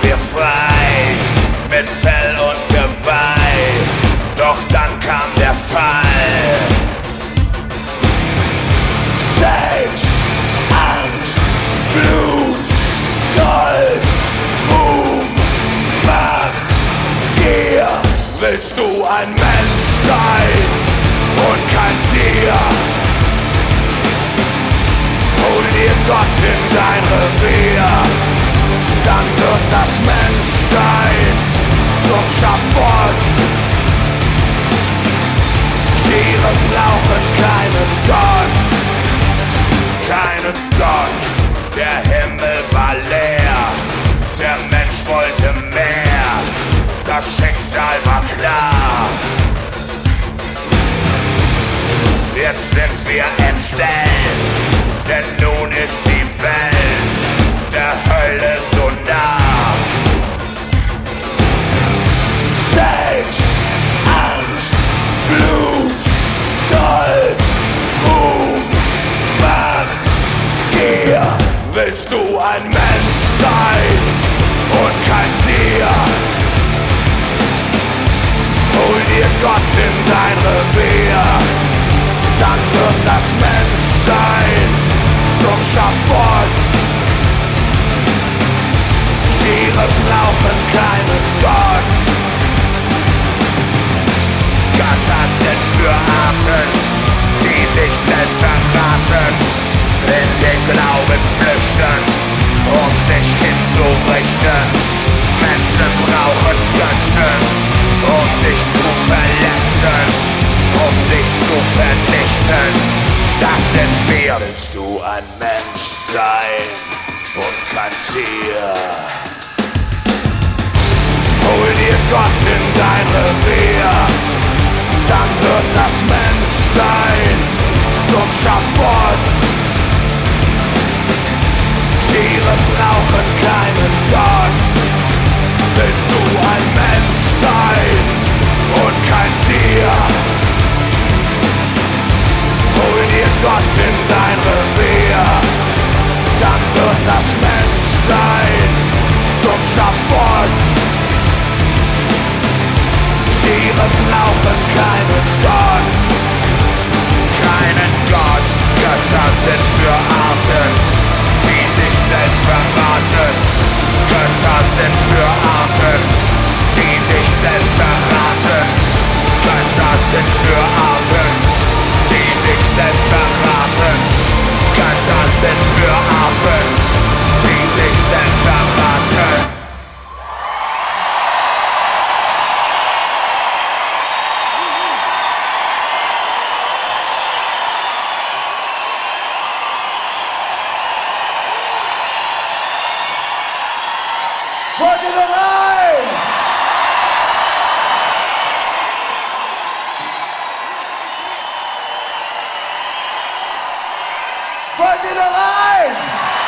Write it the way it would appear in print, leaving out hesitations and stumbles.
wir frei, mit Fell und Geweih. Doch dann kam der Fall. Sex, Angst, Blut, Gold, Ruhm, Macht, Gier. Willst du ein Mensch sein und kein Tier? Hol dir Gott in dein Revier, dann wird das Menschsein zum Schafott. Tiere brauchen keinen Gott, keinen Gott. Der Himmel war leer, der Mensch wollte mehr, das Schicksal war klar. Jetzt sind wir entstellt, denn nun ist die Welt der Hölle so nah. Sex, Angst, Blut, Gold, Ruhm, Macht, Gier. Willst du ein Mensch sein und kein Tier? Hol dir Gott in dein Revier, dann wird das Menschsein zum Schafott. Tiere brauchen keinen Gott. Götter sind für Arten, die sich selbst verraten, in den Glauben flüchten, um sich hinzurichten. Menschen brauchen Götzen, um sich zu verletzen, um sich zu vernichten. Das sind wir. Willst du ein Mensch sein und kein Tier? Hol dir Gott in dein Revier, dann wird das Menschsein zum Schafott. Tiere brauchen keinen Gott. Willst du ein Mensch sein und kein Tier? Hol dir Gott in dein Revier, dann wird das Menschsein zum Schafott. Tiere brauchen keinen Gott, keinen Gott. Götter sind für Arten, die sich selbst verraten. Götter sind für Arten, die sich selbst verraten. Götter sind für Arten, die sich selbst verraten. Götter sind für Arten, die sich selbst verraten. Wollt ihr da rein? Wollt ihr da rein?